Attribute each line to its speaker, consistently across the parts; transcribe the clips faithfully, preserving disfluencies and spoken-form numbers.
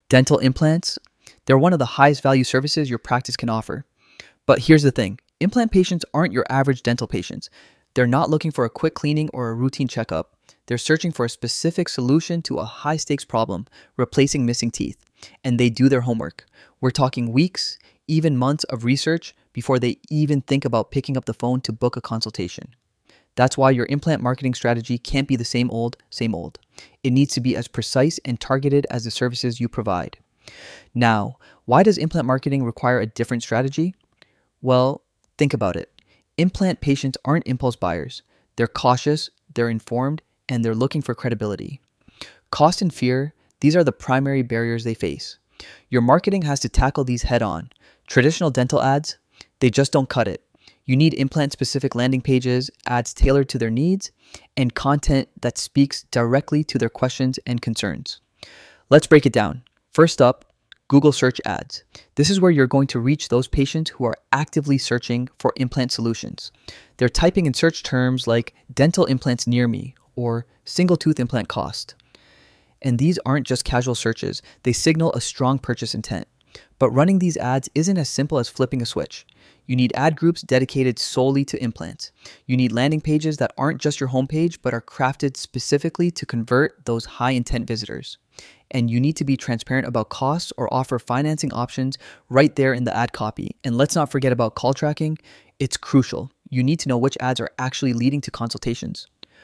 Speaker 1: Dental implants, they're one of the highest value services your practice can offer. But here's the thing, implant patients aren't your average dental patients. They're not looking for a quick cleaning or a routine checkup. They're searching for a specific solution to a high stakes problem, replacing missing teeth. And they do their homework. We're talking weeks, even months of research before they even think about picking up the phone to book a consultation. That's why your implant marketing strategy can't be the same old, same old. It needs to be as precise and targeted as the services you provide. Now, why does implant marketing require a different strategy? Well, think about it. Implant patients aren't impulse buyers. They're cautious, they're informed, and they're looking for credibility. Cost and fear, these are the primary barriers they face. Your marketing has to tackle these head on. Traditional dental ads, they just don't cut it. You need implant-specific landing pages, ads tailored to their needs, and content that speaks directly to their questions and concerns. Let's break it down. First up, Google search ads. This is where you're going to reach those patients who are actively searching for implant solutions. They're typing in search terms like dental implants near me or single tooth implant cost. And these aren't just casual searches. They signal a strong purchase intent. But running these ads isn't as simple as flipping a switch. You need ad groups dedicated solely to implants. You need landing pages that aren't just your homepage, but are crafted specifically to convert those high intent visitors. And you need to be transparent about costs or offer financing options right there in the ad copy. And let's not forget about call tracking. It's crucial. You need to know which ads are actually leading to consultations,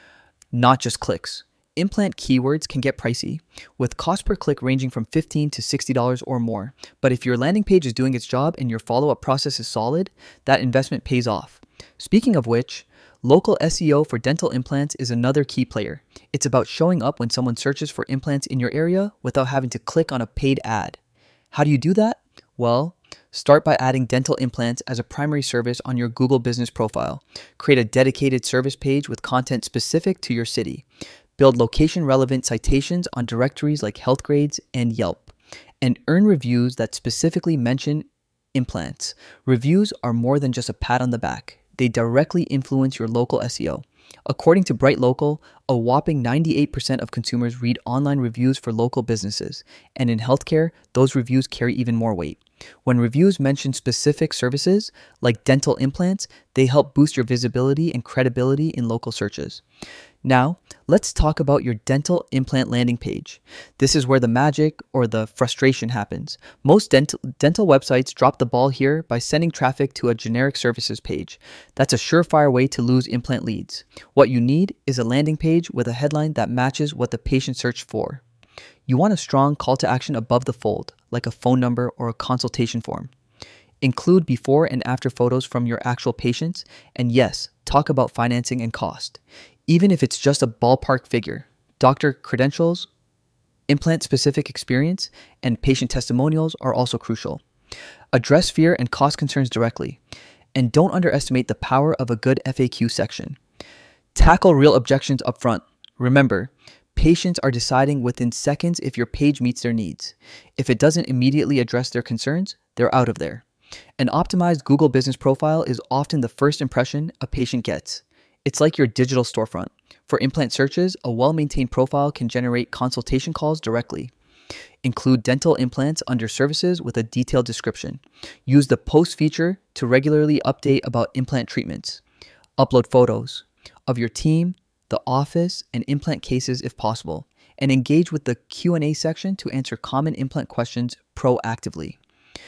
Speaker 1: not just clicks. Implant keywords can get pricey, with cost per click ranging from fifteen dollars to sixty dollars or more. But if your landing page is doing its job and your follow-up process is solid, that investment pays off. Speaking of which, local S E O for dental implants is another key player. It's about showing up when someone searches for implants in your area without having to click on a paid ad. How do you do that? Well, start by adding dental implants as a primary service on your Google business profile. Create a dedicated service page with content specific to your city. Build location-relevant citations on directories like Healthgrades and Yelp, and earn reviews that specifically mention implants. Reviews are more than just a pat on the back. They directly influence your local S E O. According to Bright Local, a whopping ninety-eight percent of consumers read online reviews for local businesses, and in healthcare, those reviews carry even more weight. When reviews mention specific services, like dental implants, they help boost your visibility and credibility in local searches. Now, let's talk about your dental implant landing page. This is where the magic or the frustration happens. Most dental, dental websites drop the ball here by sending traffic to a generic services page. That's a surefire way to lose implant leads. What you need is a landing page with a headline that matches what the patient searched for. You want a strong call to action above the fold, like a phone number or a consultation form. Include before and after photos from your actual patients, and yes, talk about financing and cost. Even if it's just a ballpark figure, doctor credentials, implant-specific experience, and patient testimonials are also crucial. Address fear and cost concerns directly, and don't underestimate the power of a good F A Q section. Tackle real objections up front. Remember, patients are deciding within seconds if your page meets their needs. If it doesn't immediately address their concerns, they're out of there. An optimized Google business profile is often the first impression a patient gets. It's like your digital storefront. For implant searches, a well-maintained profile can generate consultation calls directly. Include dental implants under services with a detailed description. Use the post feature to regularly update about implant treatments. Upload photos of your team, the office, and implant cases if possible. And engage with the Q and A section to answer common implant questions proactively.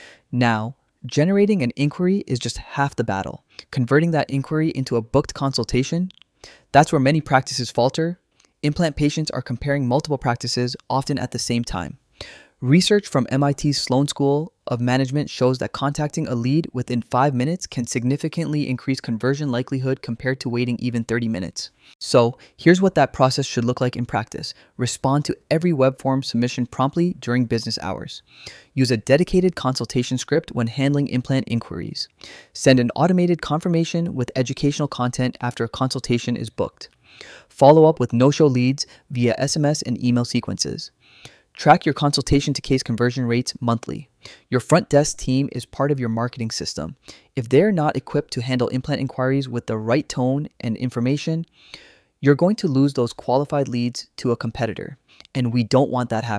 Speaker 1: Now, generating an inquiry is just half the battle. Converting that inquiry into a booked consultation, that's where many practices falter. Implant patients are comparing multiple practices, often at the same time. Research from M I T's Sloan School of Management shows that contacting a lead within five minutes can significantly increase conversion likelihood compared to waiting even thirty minutes. So here's what that process should look like in practice. Respond to every web form submission promptly during business hours. Use a dedicated consultation script when handling implant inquiries. Send an automated confirmation with educational content after a consultation is booked. Follow up with no-show leads via S M S and email sequences. Track your consultation to case conversion rates monthly. Your front desk team is part of your marketing system. If they're not equipped to handle implant inquiries with the right tone and information, you're going to lose those qualified leads to a competitor, and we don't want that happening.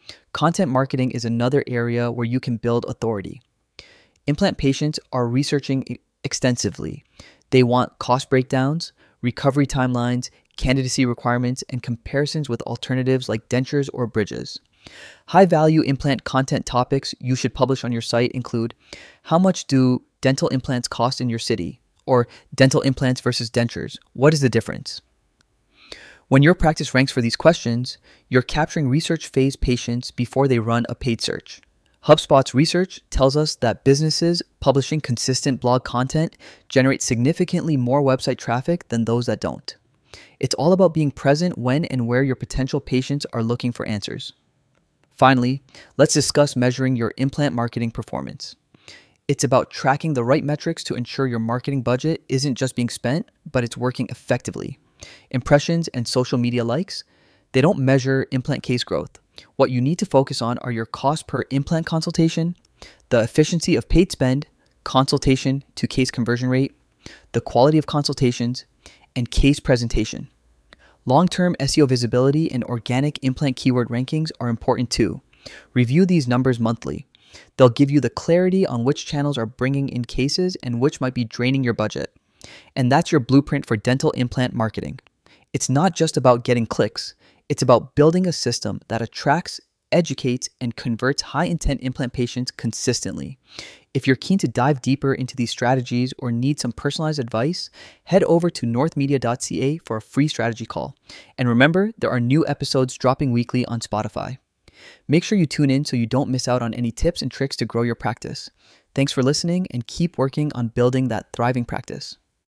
Speaker 1: Content marketing is another area where you can build authority. Implant patients are researching e- extensively. They want cost breakdowns, recovery timelines, candidacy requirements, and comparisons with alternatives like dentures or bridges. High-value implant content topics you should publish on your site include: how much do dental implants cost in your city? Or dental implants versus dentures, what is the difference? When your practice ranks for these questions, you're capturing research phase patients before they run a paid search. HubSpot's research tells us that businesses publishing consistent blog content generate significantly more website traffic than those that don't. It's all about being present when and where your potential patients are looking for answers. Finally, let's discuss measuring your implant marketing performance. It's about tracking the right metrics to ensure your marketing budget isn't just being spent, but it's working effectively. Impressions and social media likes, they don't measure implant case growth. What you need to focus on are your cost per implant consultation, the efficiency of paid spend, consultation to case conversion rate, the quality of consultations, and case presentation. Long-term S E O visibility and organic implant keyword rankings are important too. Review these numbers monthly. They'll give you the clarity on which channels are bringing in cases and which might be draining your budget. And that's your blueprint for dental implant marketing. It's not just about getting clicks. It's about building a system that attracts, educates, and converts high-intent implant patients consistently. If you're keen to dive deeper into these strategies or need some personalized advice, head over to north media dot c a for a free strategy call. And remember, there are new episodes dropping weekly on Spotify. Make sure you tune in so you don't miss out on any tips and tricks to grow your practice. Thanks for listening, and keep working on building that thriving practice.